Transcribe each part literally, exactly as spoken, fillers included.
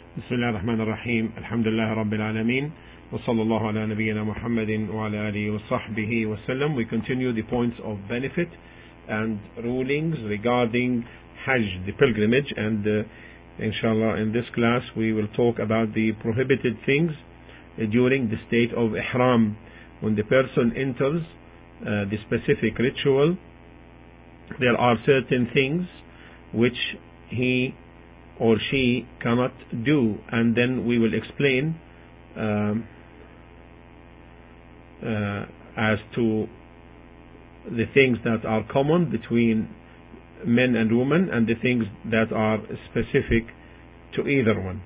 بسم الله الرحمن الرحيم الحمد لله رب العالمين وصلى الله على نبينا محمد وعلى آله وصحبه وسلم. We continue the points of benefit and rulings regarding Hajj, the pilgrimage, and uh, inshallah in this class we will talk about the prohibited things uh, during the state of Ihram. When the person enters uh, the specific ritual, there are certain things which he or she cannot do, and then we will explain um, uh, as to the things that are common between men and women and the things that are specific to either one.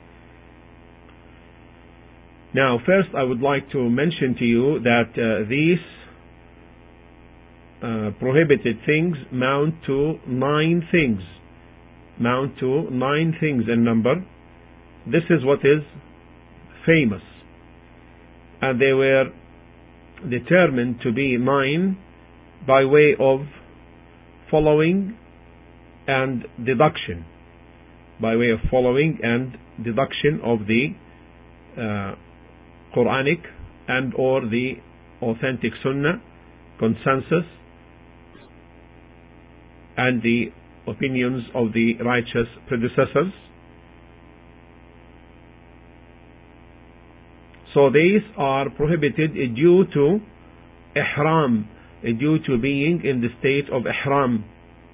Now, first I would like to mention to you that uh, these uh, prohibited things mount to nine things. Mount to nine things in number. This is what is famous, and they were determined to be nine by way of following and deduction, by way of following and deduction of the uh, Quranic and or the authentic Sunnah consensus and the opinions of the righteous predecessors. So these are prohibited due to Ihram, due to being in the state of Ihram.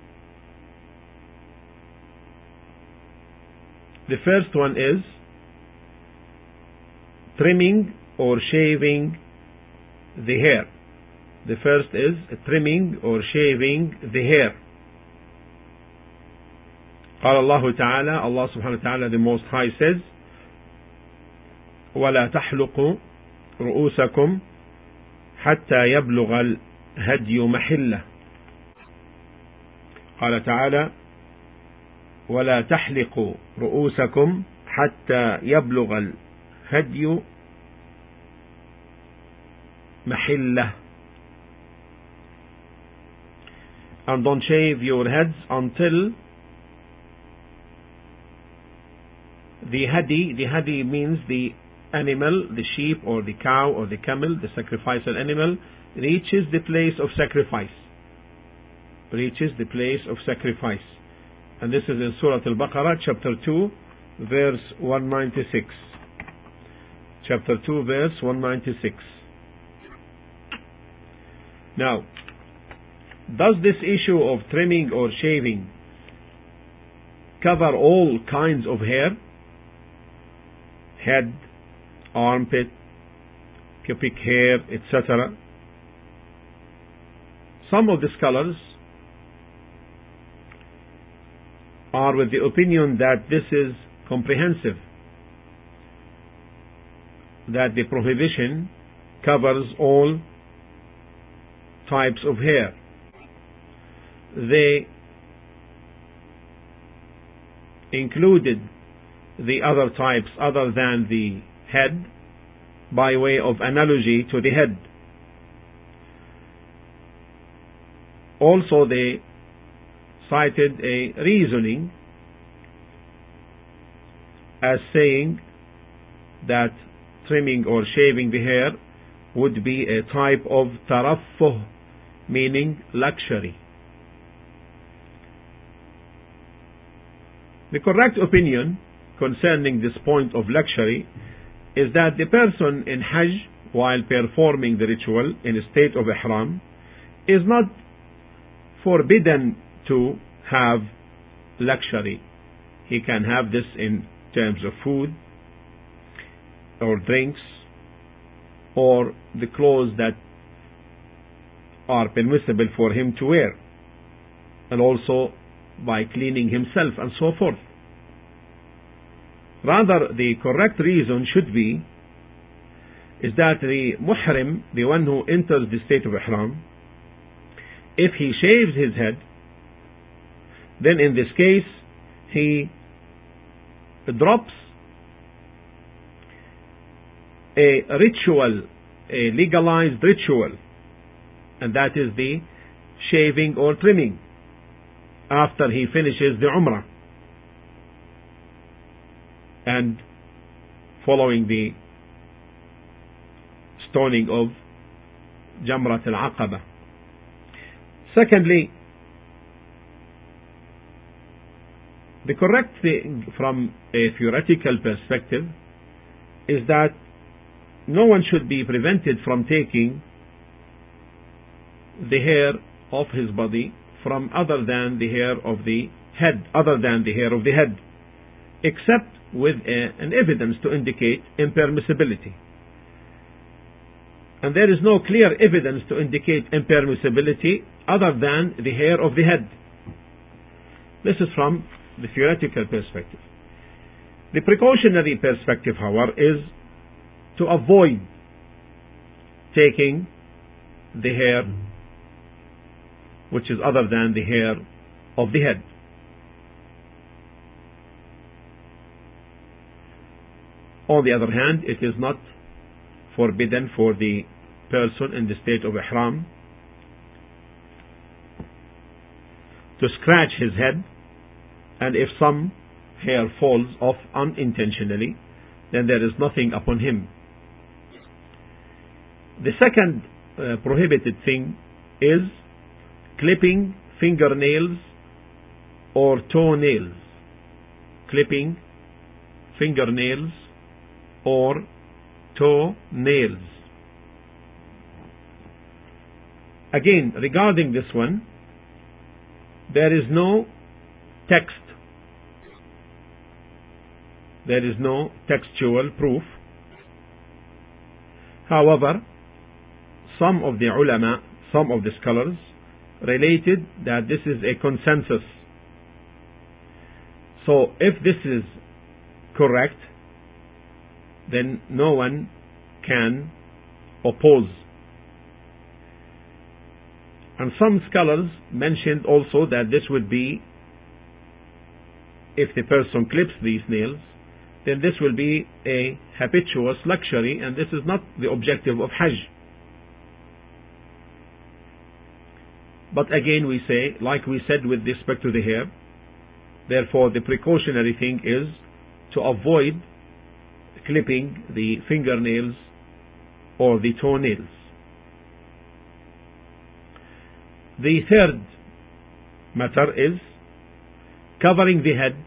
The first one is trimming or shaving the hair. The first is trimming or shaving the hair. قال الله تعالى, Allah subhanahu wa ta'ala the Most High says, وَلَا تَحْلُقُوا رُؤُوسَكُمْ حَتَّى يَبْلُغَ الْهَدْيُ مَحِلَّهُ. قال تعالى وَلَا تَحْلِقُوا رُؤُوسَكُمْ حَتَّى يَبْلُغَ الْهَدْيُ مَحِلَّهُ. And don't shave your heads until the hadi, the hadi means the animal, the sheep or the cow or the camel, the sacrificial animal, reaches the place of sacrifice. Reaches the place of sacrifice. And this is in Surah Al-Baqarah, chapter two, verse one ninety-six. Chapter two, verse one ninety-six. Now, does this issue of trimming or shaving cover all kinds of hair? Head, armpit, pubic hair, et cetera. Some of the scholars are with the opinion that this is comprehensive, that the prohibition covers all types of hair. They included the other types other than the head by way of analogy to the head. Also, they cited a reasoning as saying that trimming or shaving the hair would be a type of taraffuh, meaning luxury. The correct opinion concerning this point of luxury is that the person in Hajj, while performing the ritual in a state of Ihram, is not forbidden to have luxury. He can have this in terms of food or drinks or the clothes that are permissible for him to wear, and also by cleaning himself and so forth. Rather, the correct reason should be is that the muhrim, the one who enters the state of Ihram, if he shaves his head, then in this case he drops a ritual, a legalized ritual, and that is the shaving or trimming after he finishes the Umrah. and following the stoning of Jamrat al-Aqaba. Secondly, the correct thing from a theoretical perspective is that no one should be prevented from taking the hair of his body from other than the hair of the head, other than the hair of the head, except with a, an evidence to indicate impermissibility. And there is no clear evidence to indicate impermissibility other than the hair of the head. This is from the theoretical perspective. The precautionary perspective, however, is to avoid taking the hair which is other than the hair of the head. On the other hand, it is not forbidden for the person in the state of ihram to scratch his head, and if some hair falls off unintentionally, then there is nothing upon him. The second uh, prohibited thing is clipping fingernails or toenails. Clipping fingernails or toenails. Again, regarding this one, there is no text. There is no textual proof. However, some of the ulama, some of the scholars, related that this is a consensus. So if this is correct, then no one can oppose. And some scholars mentioned also that this would be, if the person clips these nails, then this will be a habituous luxury, and this is not the objective of Hajj. But again we say, like we said with respect to the hair, therefore the precautionary thing is to avoid clipping the fingernails or the toenails. The third matter is covering the head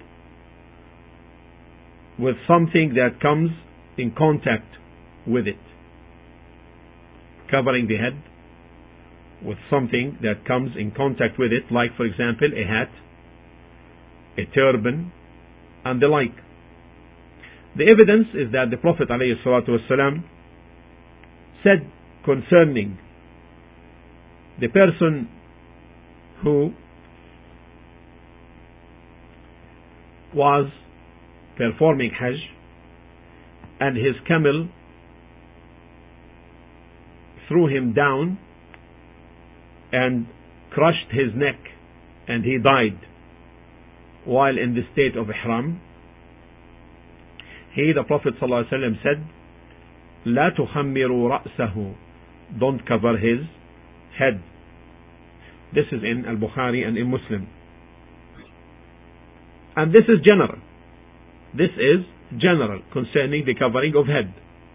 with something that comes in contact with it. Covering the head with something that comes in contact with it, like for example a hat, a turban, and the like. The evidence is that the Prophet ﷺ said concerning the person who was performing Hajj and his camel threw him down and crushed his neck and he died while in the state of ihram. He, the Prophet ﷺ, said, لا تخمروا رأسه, don't cover his head. This is in Al-Bukhari and in Muslim. And this is general. This is general concerning the covering of head.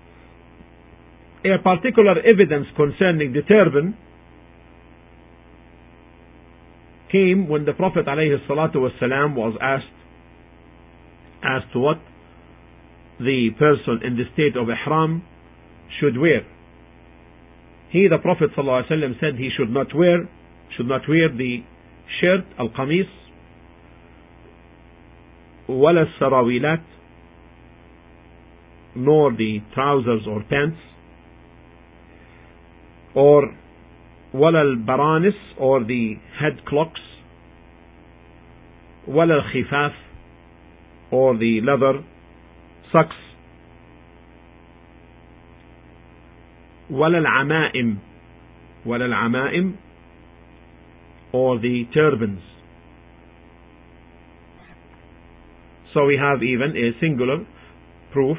A particular evidence concerning the turban came when the Prophet ﷺ was asked as to what the person in the state of ihram should wear. He, the Prophet ﷺ, said he should not wear should not wear the shirt, al-qamis, wala sarawilat, nor the trousers or pants, or wala al-baranis, or the head clocks, wala al-khifaf, or the leather socks, wala al-amaim, wala al-amaim, or the turbans. So we have even a singular proof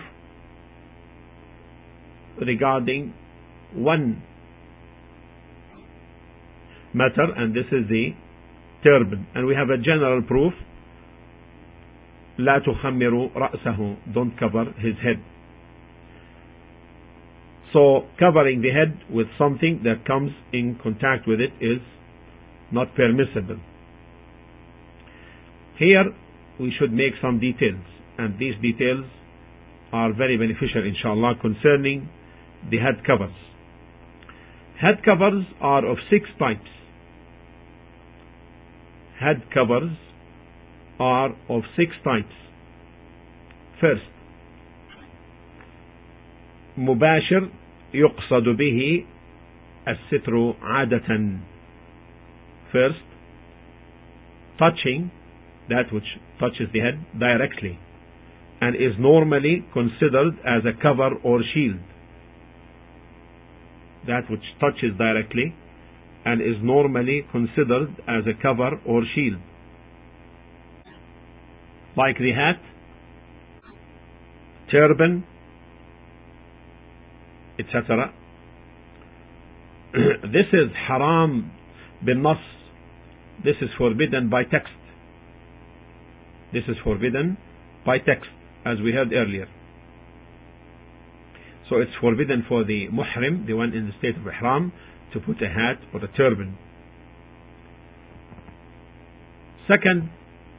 regarding one matter, and this is the turban. And we have a general proof لا تخمر رأسه, don't cover his head. So covering the head with something that comes in contact with it is not permissible. Here we should make some details, and these details are very beneficial inshallah concerning the head covers. Head covers are of six types. Head covers are of six types. First, مباشر يقصد به الستر عادة. First, touching, that which touches the head directly and is normally considered as a cover or shield. That which touches directly and is normally considered as a cover or shield. Like the hat, turban, et cetera. This is haram bin nas. This is forbidden by text. This is forbidden by text, as we heard earlier. So it's forbidden for the muhrim, the one in the state of ihram, to put a hat or a turban. Second,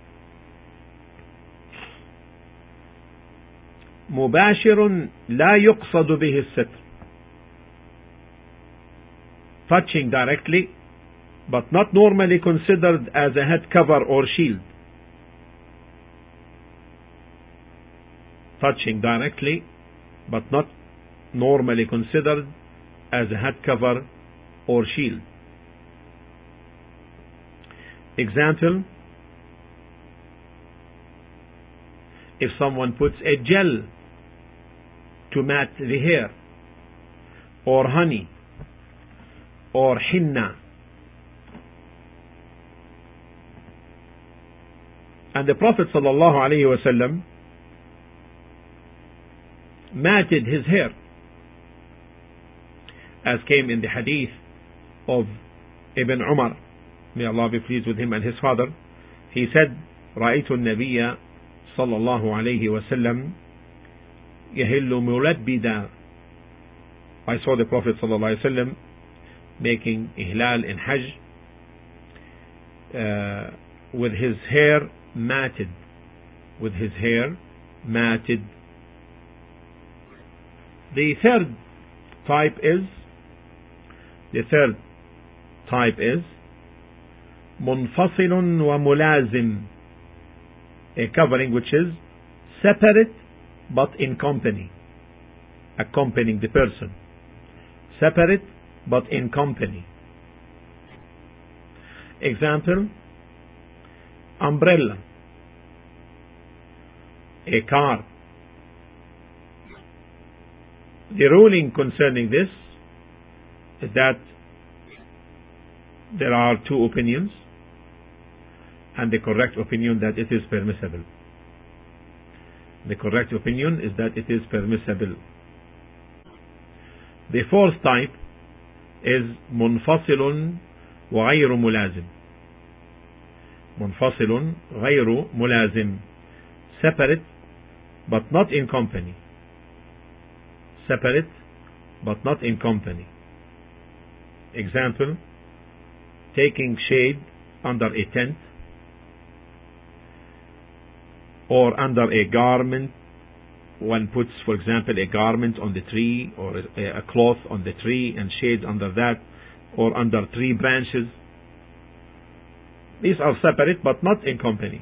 مباشر لا يقصد به الستر. Touching directly, but not normally considered as a head cover or shield. Touching directly, but not normally considered as a head cover or shield. Example, if someone puts a gel to mat the hair, or honey, or henna, and the Prophet sallallahu alaihi wasallam matted his hair, as came in the hadith of Ibn Umar, may Allah be pleased with him and his father. He said, رأيت النبي صلى الله عليه وسلم يهل ملبدا. I saw the Prophet صلى الله عليه وسلم making ihlal in Hajj uh, with his hair matted, with his hair matted. The third type is the third type is منفصل وملازم, a covering which is separate but in company, accompanying the person. Separate but in company. Example, umbrella, a car. The ruling concerning this is that there are two opinions, and the correct opinion that it is permissible. The correct opinion is that it is permissible. The fourth type is منفصل وغير ملازم. منفصل غير ملازم, separate but not in company. Separate but not in company. Example, taking shade under a tent or under a garment. One puts, for example, a garment on the tree, or a, a cloth on the tree and shade under that, or under tree branches. These are separate but not in company.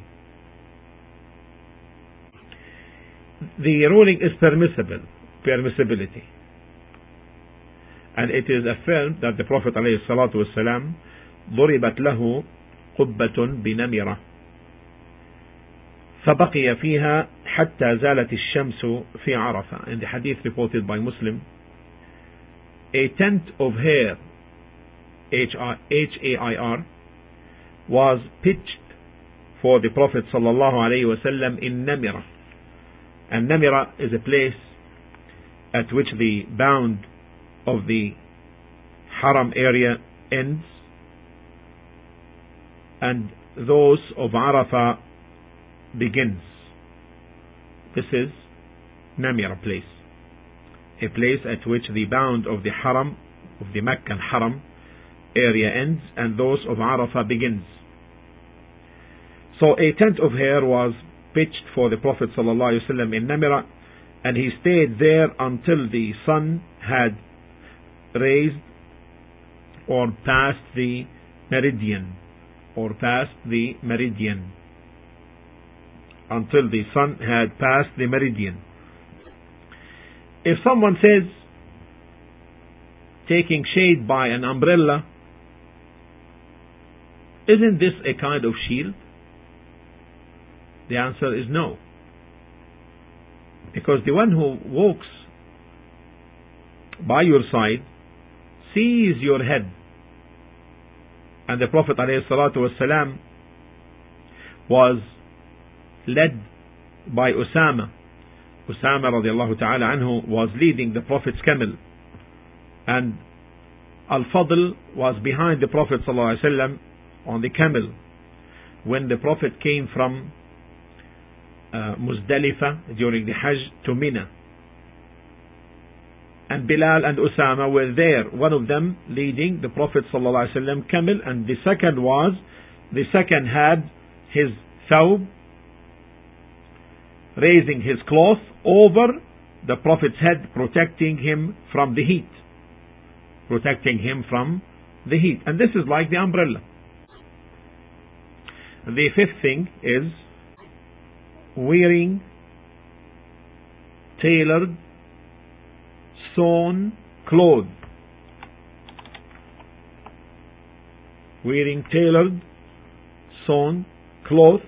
The ruling is permissible, permissibility. And it is affirmed that the Prophet ﷺ ضربت له قبة بنمرة فبقي فيها حتى زالت الشمس في عرفة. In the hadith reported by Muslim, a tent of hair, H A I R, was pitched for the Prophet sallallahu alaihi wasallam in Namira. And Namira is a place at which the bound of the Haram area ends, and those of Arafah begins. This is Namira place, a place at which the bound of the Haram, of the Meccan Haram area ends and those of Arafah begins. So a tent of hair was pitched for the Prophet ﷺ in Namira, and he stayed there until the sun had raised or passed the meridian, or past the meridian, until the sun had passed the meridian. If someone says taking shade by an umbrella, isn't this a kind of shield? The answer is no. Because the one who walks by your side sees your head. And the Prophet ﷺ was led by Usama. Usama radiallahu ta'ala anhu was leading the Prophet's camel. And Al-Fadl was behind the Prophet ﷺ on the camel when the Prophet came from uh, Muzdalifah during the Hajj to Mina. And Bilal and Usama were there, one of them leading the Prophet ﷺ camel, and the second was, the second had his thawb, raising his cloth over the Prophet's head, protecting him from the heat. Protecting him from the heat. And this is like the umbrella. The fifth thing is wearing tailored sewn clothes. Wearing tailored sewn cloth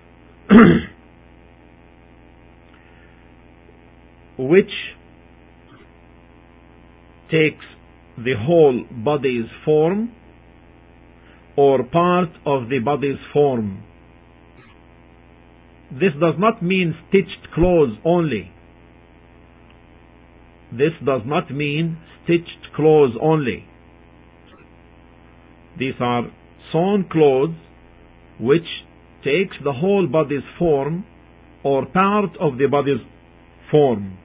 which takes the whole body's form or part of the body's form. This does not mean stitched clothes only. This does not mean stitched clothes only. These are sewn clothes which takes the whole body's form or part of the body's form.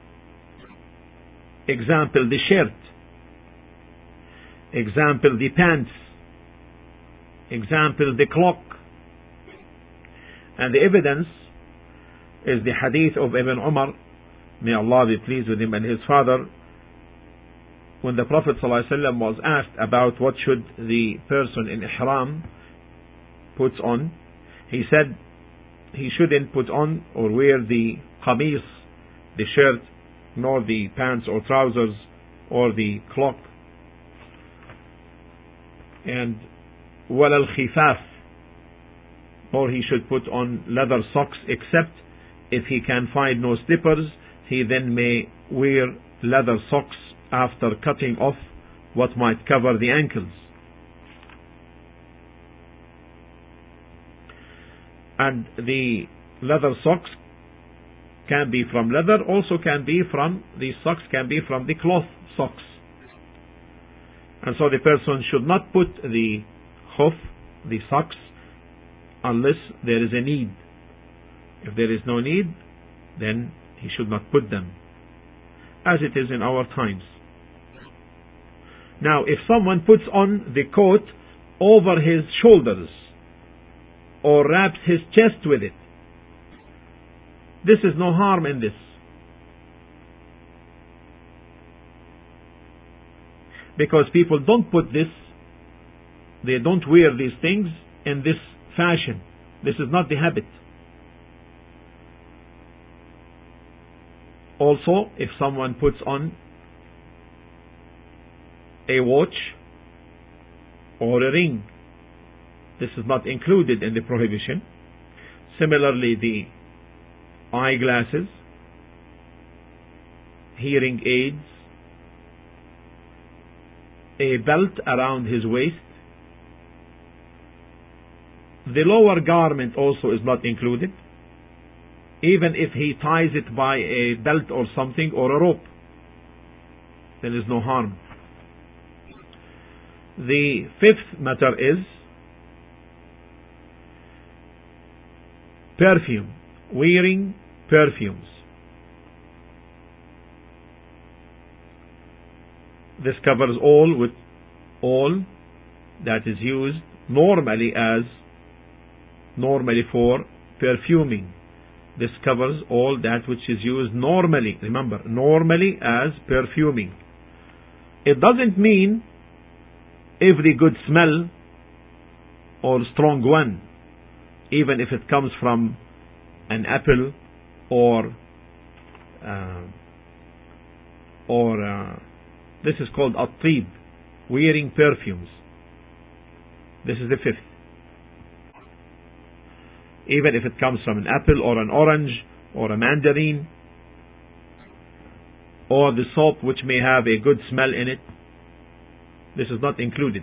Example, the shirt. Example, the pants. Example, the clock. And the evidence is the hadith of Ibn Umar, may Allah be pleased with him and his father, when the Prophet ﷺ was asked about what should the person in ihram puts on, he said he shouldn't put on or wear the qamis, the shirt, nor the pants or trousers or the cloak, and wala al-khifaf, or he should put on leather socks, except if he can find no slippers, he then may wear leather socks after cutting off what might cover the ankles. And the leather socks can be from leather, also can be from, the socks can be from the cloth socks. And so the person should not put the khuf, the socks, unless there is a need. If there is no need, then he should not put them, as it is in our times. Now, if someone puts on the coat over his shoulders or wraps his chest with it, this is no harm in this. Because people don't put this, they don't wear these things in this fashion. This is not the habit. Also, if someone puts on a watch or a ring, this is not included in the prohibition. Similarly, the eyeglasses, hearing aids, a belt around his waist. The lower garment also is not included, even if he ties it by a belt or something or a rope. There is no harm. The fifth matter is perfume. Wearing perfumes. This covers all with all that is used normally as normally for perfuming. This covers all that which is used normally. Remember, normally as perfuming. It doesn't mean every good smell or strong one, even if it comes from an apple or uh, or uh, this is called at-tib, wearing perfumes. This is the fifth. Even if it comes from an apple or an orange or a mandarin, or the soap which may have a good smell in it, this is not included.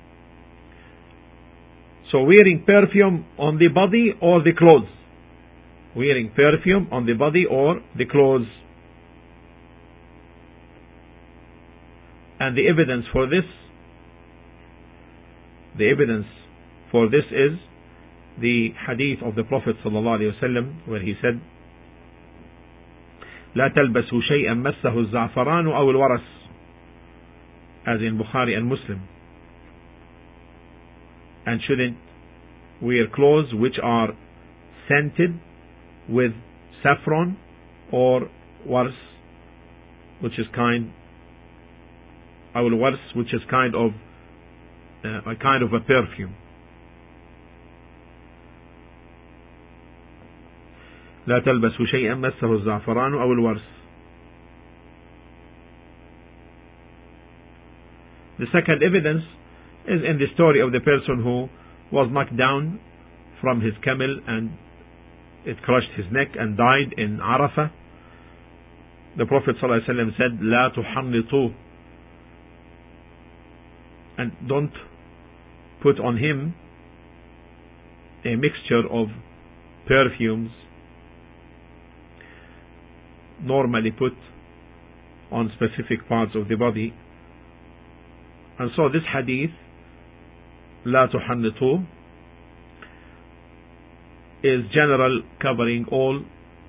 So wearing perfume on the body or the clothes. Wearing perfume on the body or the clothes. And the evidence for this, the evidence for this is the hadith of the Prophet sallallahu alaihi wasallam, where he said, لا تلبسوا شيئا مسه الزعفران أو الورس, as in Bukhari and Muslim, and shouldn't wear clothes which are scented with saffron or wars, which is kind, أو الورس, which is kind of uh, a kind of a perfume. لا تلبسوا شيئا مسه الزعفران أو الورس. The second evidence is in the story of the person who was knocked down from his camel and it crushed his neck and died in Arafah. The Prophet ﷺ said, لا تحنطوه, and don't put on him a mixture of perfumes normally put on specific parts of the body. And so this hadith, لا تحنطوه, is general, covering all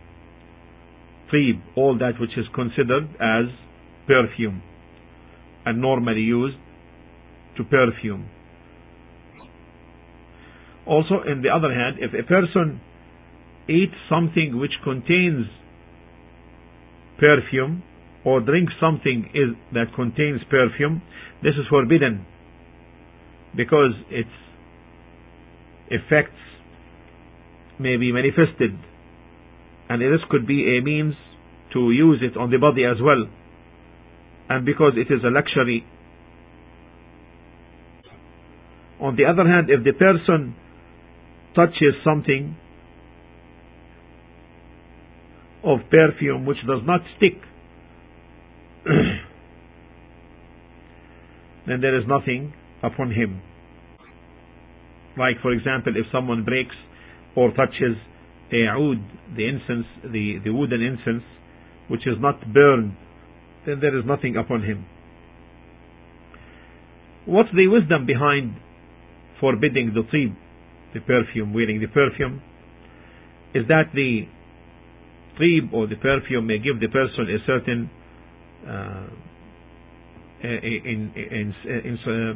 طيب, all that which is considered as perfume and normally used to perfume. Also, in the other hand, if a person eats something which contains perfume or drinks something is, that contains perfume, this is forbidden because its effects may be manifested, and this could be a means to use it on the body as well, and because it is a luxury. On the other hand, if the person touches something of perfume which does not stick, then there is nothing upon him. Like, for example, if someone breaks or touches a oud, the incense, the, the wooden incense, which is not burned, then there is nothing upon him. What's the wisdom behind forbidding the tib, the perfume, wearing the perfume? Is that the tib or the perfume may give the person a certain uh, in, in, in, uh,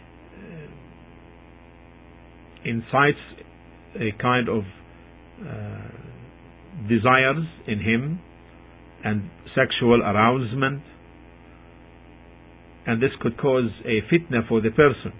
incites a kind of uh, desires in him and sexual arousement, and this could cause a fitna for the person.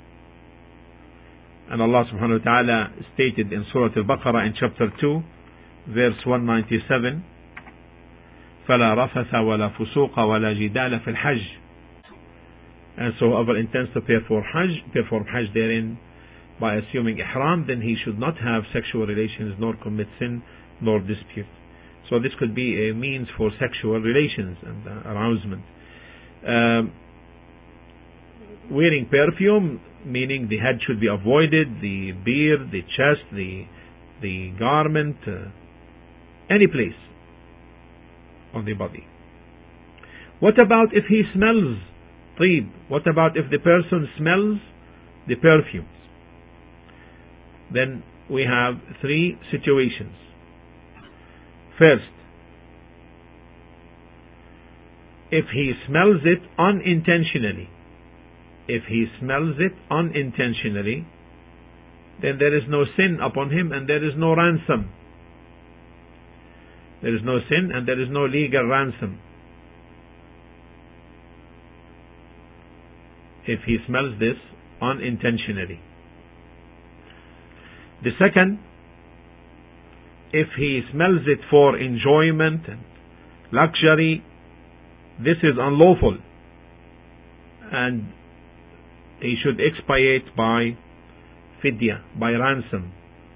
And Allah subhanahu wa ta'ala stated in Surah Al-Baqarah in chapter two, verse one ninety-seven, فَلَا رَفَثَ وَلَا فُسُوقَ وَلَا جِدَالَ فِي الْحَجِّ. And so whoever intends to perform Hajj, perform Hajj therein by assuming ihram, then he should not have sexual relations, nor commit sin, nor dispute. So this could be a means for sexual relations and uh, arousement. Um, wearing perfume, meaning the head should be avoided, the beard, the chest, the the garment, uh, any place on the body. What about if he smells طيب? What about if the person smells the perfumes? Then we have three situations. First, if he smells it unintentionally, if he smells it unintentionally, then there is no sin upon him and there is no ransom. There is no sin and there is no legal ransom. If he smells this unintentionally. The second, if he smells it for enjoyment and luxury, this is unlawful and he should expiate by fidya, by ransom.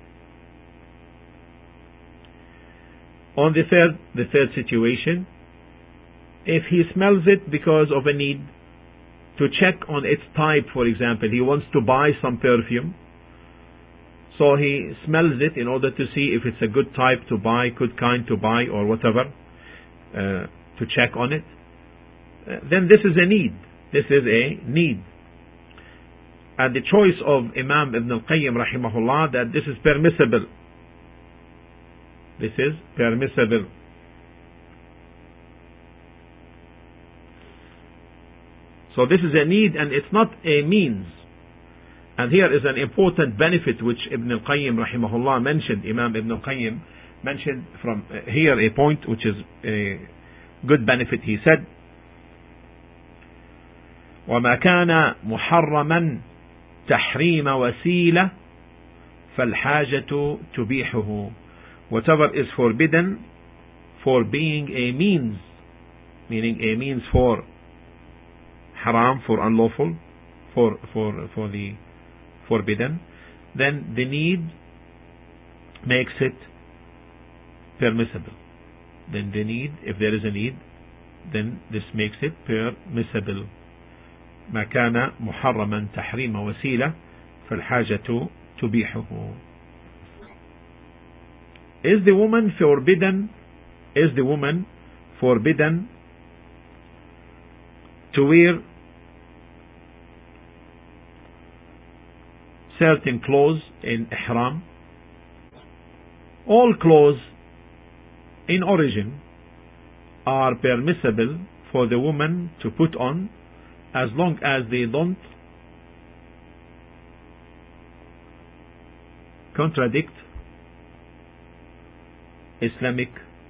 On the third, the third situation, if he smells it because of a need to check on its type, for example, he wants to buy some perfume, so he smells it in order to see if it's a good type to buy, good kind to buy, or whatever, uh, to check on it, uh, then this is a need. This is a need. And the choice of Imam Ibn al-Qayyim rahimahullah that this is permissible. This is permissible. So this is a need and it's not a means. And here is an important benefit which Ibn al-Qayyim rahimahullah mentioned. Imam Ibn al-Qayyim mentioned from uh, here a point which is a good benefit. He said, وَمَا كَانَ مُحَرَّمًا تَحْرِيمَ وَسِيلَةً فَالْحَاجَةُ تُبِيحُهُ. Whatever is forbidden for being a means, meaning a means for haram, for unlawful, for for for the forbidden, then the need makes it permissible. Then the need, if there is a need, then this makes it permissible. ما كان محرما تحريم وسيلة فالحاجة تبيحه. Is the woman forbidden? Is the woman forbidden to wear certain clothes in ihram? All clothes in origin are permissible for the woman to put on as long as they don't contradict Islamic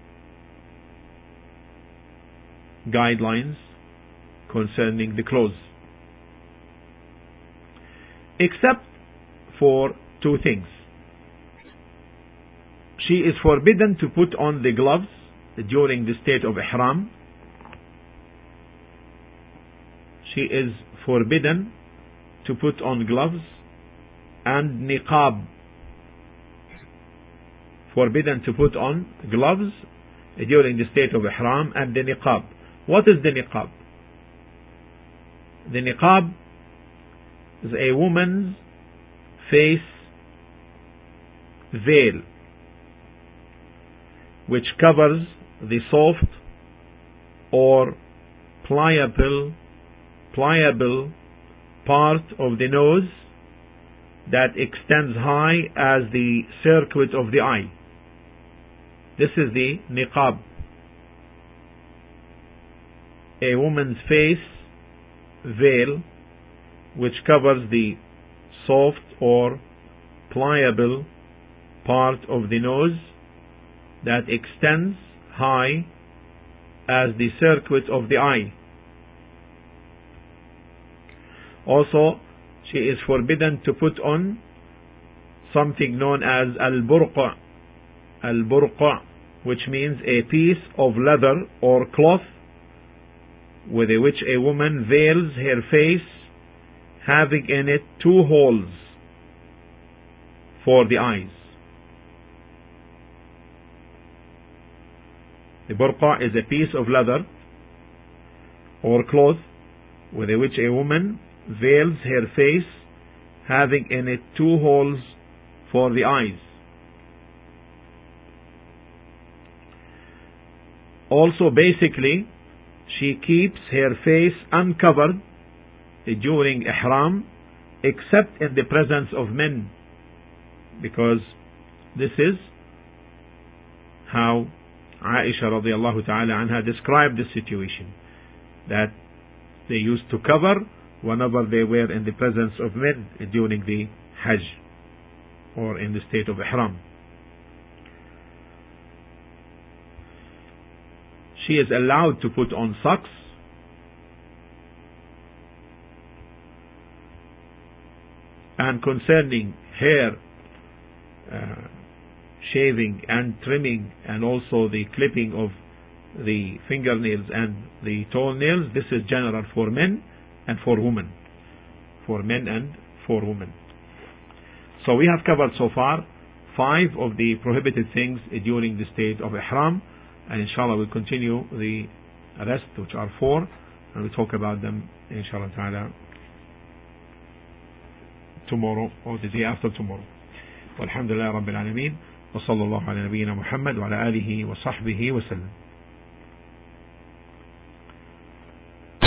guidelines concerning the clothes, except for two things. She is forbidden to put on the gloves during the state of ihram. She is forbidden to put on gloves and niqab. Forbidden to put on gloves during the state of ihram and the niqab. What is the niqab? The niqab is a woman's face veil which covers the soft or pliable pliable part of the nose that extends high as the circuit of the eye. This is the niqab. A woman's face veil which covers the soft or pliable part of the nose that extends high as the circuit of the eye. Also, she is forbidden to put on something known as al-burqa. Al-burqa, which means a piece of leather or cloth with which a woman veils her face, having in it two holes for the eyes. The burqa is a piece of leather or cloth with which a woman veils her face, having in it two holes for the eyes. Also, basically, she keeps her face uncovered during ihram except in the presence of men, because this is how Aisha radiallahu ta'ala anha described this situation, that they used to cover whenever they were in the presence of men during the Hajj or in the state of Ihram. She is allowed to put on socks and concerning hair uh, shaving and trimming and also the clipping of the fingernails and the toenails, this is general for men and for women. For men and for women. So we have covered so far five of the prohibited things during the state of Ihram, and inshallah we'll continue the rest, which are four, and we'll talk about them inshallah ta'ala tomorrow or the day after tomorrow. Walhamdulillah Rabbil Alameen, wa sallallahu ala nabiyyina Muhammad wa ala alihi wa sahbihi wa sallam.